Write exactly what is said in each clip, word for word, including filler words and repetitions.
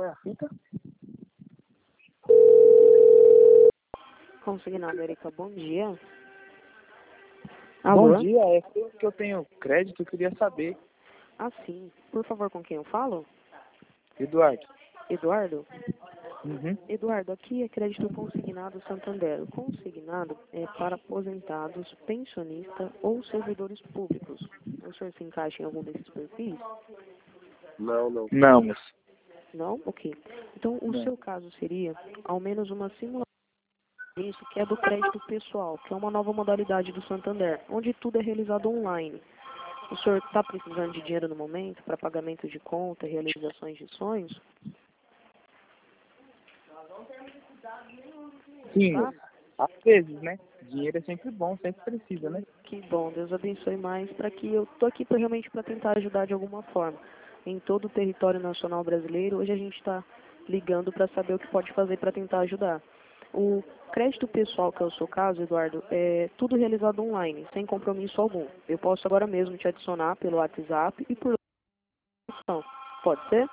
é a fita? Consignado, Erika, bom dia. Bom Alô? dia, é que eu tenho crédito, eu queria saber. Ah, sim. Por favor, com quem eu falo? Eduardo. Eduardo? Uhum. Eduardo, aqui é crédito consignado Santander. O consignado é para aposentados, pensionistas ou servidores públicos. O senhor se encaixa em algum desses perfis? Não, não. Não, moço. Não? Ok. Então, o Não. seu caso seria ao menos uma simulação disso, que é do crédito pessoal, que é uma nova modalidade do Santander, onde tudo é realizado online. O senhor está precisando de dinheiro no momento para pagamento de conta, realizações de sonhos? Sim, Tá? moço. Às vezes, né? Dinheiro é sempre bom, sempre precisa, né? Que bom, Deus abençoe mais, para que eu tô aqui pra, realmente para tentar ajudar de alguma forma. Em todo o território nacional brasileiro, hoje a gente está ligando para saber o que pode fazer para tentar ajudar. O crédito pessoal, que é o seu caso, Eduardo, é tudo realizado online, sem compromisso algum. Eu posso agora mesmo te adicionar pelo WhatsApp e por ligação. Pode ser?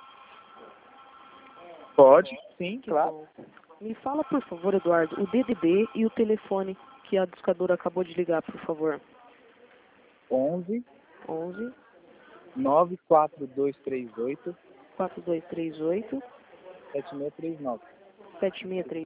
Pode, sim, Que claro. bom. Me fala, por favor, Eduardo, o D D B e o telefone que a discadora acabou de ligar, por favor. onze, onze, nove quatro dois três oito, quatro dois três oito, sete seis três nove. sete seis três.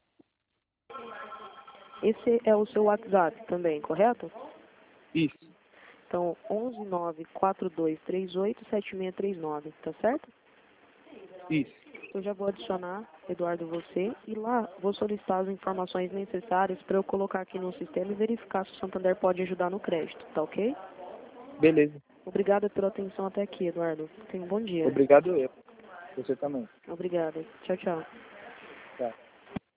Esse é o seu WhatsApp também, correto? Isso, Então, onze nove quatro dois três oito sete seis três nove, tá certo? isso. Eu já vou adicionar, Eduardo, você, e lá vou solicitar as informações necessárias para eu colocar aqui no sistema e verificar se o Santander pode ajudar no crédito, tá ok? Beleza. Obrigada pela atenção até aqui, Eduardo. Tenha um bom dia. Obrigado eu. Você também. Obrigada. Tchau, tchau. Tchau.